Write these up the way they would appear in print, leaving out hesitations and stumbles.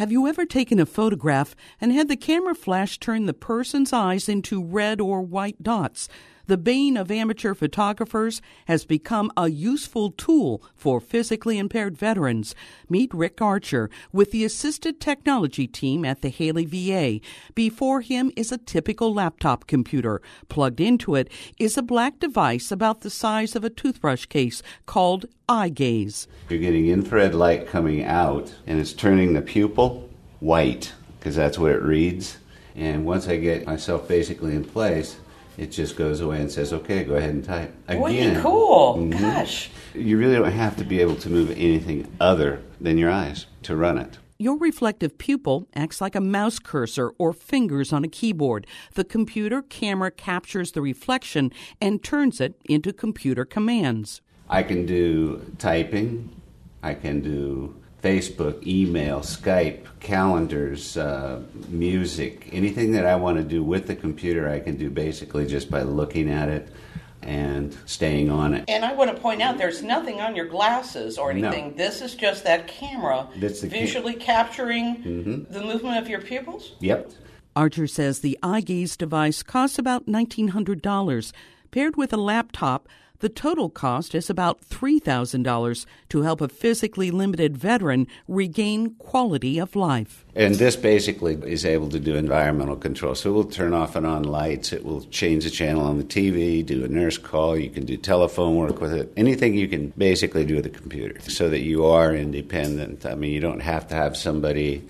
Have you ever taken a photograph and had the camera flash turn the person's eyes into red or white dots? The bane of amateur photographers has become a useful tool for physically impaired veterans. Meet Rick Archer with the assisted technology team at the Haley VA. Before him is a typical laptop computer. Plugged into it is a black device about the size of a toothbrush case called eye gaze. You're getting infrared light coming out, and it's turning the pupil white, because that's what it reads. And once I get myself basically in place, it just goes away and says, okay, go ahead and type. Again, cool. Mm-hmm. Gosh. You really don't have to be able to move anything other than your eyes to run it. Your reflective pupil acts like a mouse cursor or fingers on a keyboard. The computer camera captures the reflection and turns it into computer commands. I can do typing. I can do Facebook, email, Skype, calendars, music, anything that I want to do with the computer, I can do basically just by looking at it and staying on it. And I want to point out, there's nothing on your glasses or anything. No. This is just that camera visually capturing the movement of your pupils? Yep. Archer says the eye gaze device costs about $1,900. Paired with a laptop, the total cost is about $3,000 to help a physically limited veteran regain quality of life. And this basically is able to do environmental control. So it will turn off and on lights. It will change the channel on the TV, do a nurse call. You can do telephone work with it. Anything you can basically do with a computer so that you are independent. I mean, you don't have to have somebody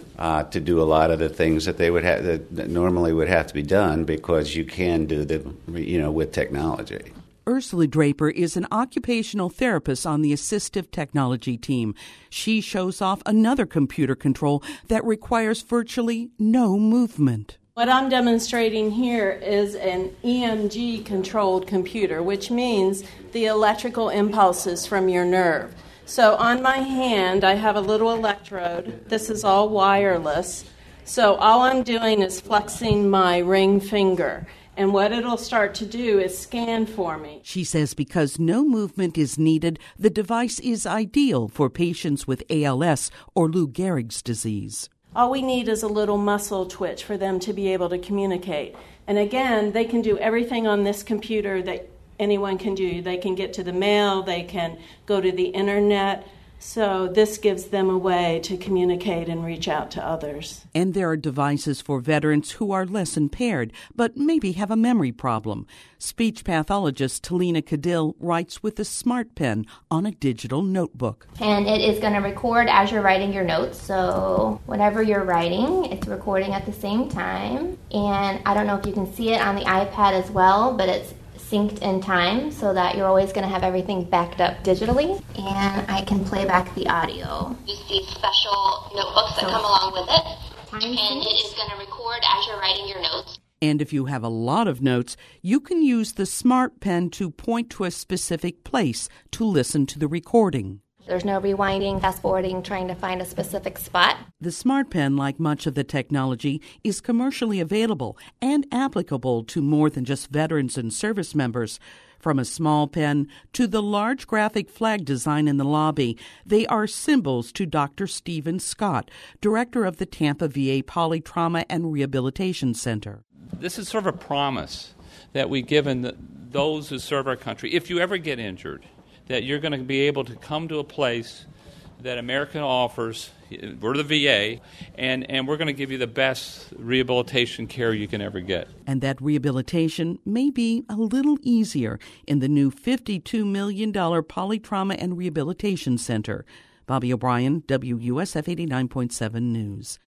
to do a lot of the things that they would have that normally would have to be done, because you can do them, with technology. Ursula Draper is an occupational therapist on the assistive technology team. She shows off another computer control that requires virtually no movement. What I'm demonstrating here is an EMG-controlled computer, which means the electrical impulses from your nerve. So on my hand, I have a little electrode. This is all wireless. So all I'm doing is flexing my ring finger. And what it'll start to do is scan for me. She says because no movement is needed, the device is ideal for patients with ALS or Lou Gehrig's disease. All we need is a little muscle twitch for them to be able to communicate. And again, they can do everything on this computer that anyone can do. They can get to the mail, they can go to the internet. So this gives them a way to communicate and reach out to others. And there are devices for veterans who are less impaired, but maybe have a memory problem. Speech pathologist Talina Cadill writes with a Smart Pen on a digital notebook. And it is going to record as you're writing your notes. So whenever you're writing, it's recording at the same time. And I don't know if you can see it on the iPad as well, but it's synced in time so that you're always going to have everything backed up digitally. And I can play back the audio. Use these special notebooks that come along with it, and it is going to record as you're writing your notes. And if you have a lot of notes, you can use the Smart Pen to point to a specific place to listen to the recording. There's no rewinding, fast-forwarding, trying to find a specific spot. The Smart Pen, like much of the technology, is commercially available and applicable to more than just veterans and service members. From a small pen to the large graphic flag design in the lobby, they are symbols to Dr. Stephen Scott, director of the Tampa VA Polytrauma and Rehabilitation Center. This is sort of a promise that we've given those who serve our country. If you ever get injured, that you're going to be able to come to a place that America offers. We're the VA, and we're going to give you the best rehabilitation care you can ever get. And that rehabilitation may be a little easier in the new $52 million Polytrauma and Rehabilitation Center. Bobby O'Brien, WUSF 89.7 News.